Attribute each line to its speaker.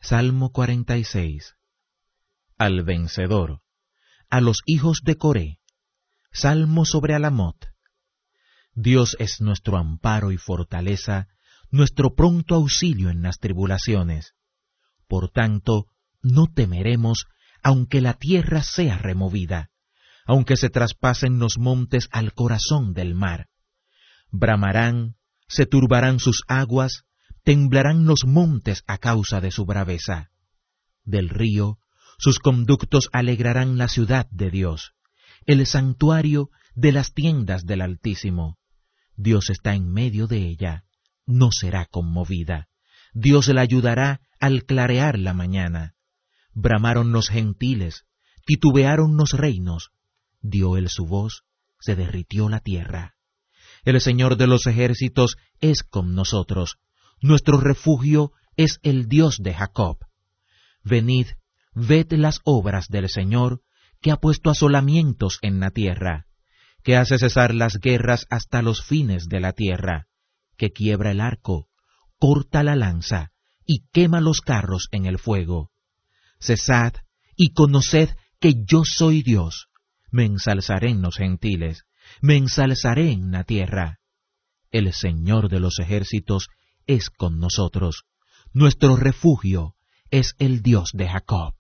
Speaker 1: Salmo 46. Al vencedor, a los hijos de Coré, salmo sobre Alamot. Dios es nuestro amparo y fortaleza, nuestro pronto auxilio en las tribulaciones. Por tanto, no temeremos, aunque la tierra sea removida, aunque se traspasen los montes al corazón del mar. Bramarán, se turbarán sus aguas, temblarán los montes a causa de su braveza. Del río, sus conductos alegrarán la ciudad de Dios, el santuario de las tiendas del Altísimo. Dios está en medio de ella, no será conmovida. Dios la ayudará al clarear la mañana. Bramaron los gentiles, titubearon los reinos. Dio él su voz, se derritió la tierra. El Señor de los ejércitos es con nosotros. Nuestro refugio es el Dios de Jacob. Venid, ved las obras del Señor, que ha puesto asolamientos en la tierra, que hace cesar las guerras hasta los fines de la tierra, que quiebra el arco, corta la lanza y quema los carros en el fuego. Cesad y conoced que yo soy Dios. Me ensalzaré en los gentiles, me ensalzaré en la tierra. El Señor de los ejércitos es con nosotros. Nuestro refugio es el Dios de Jacob.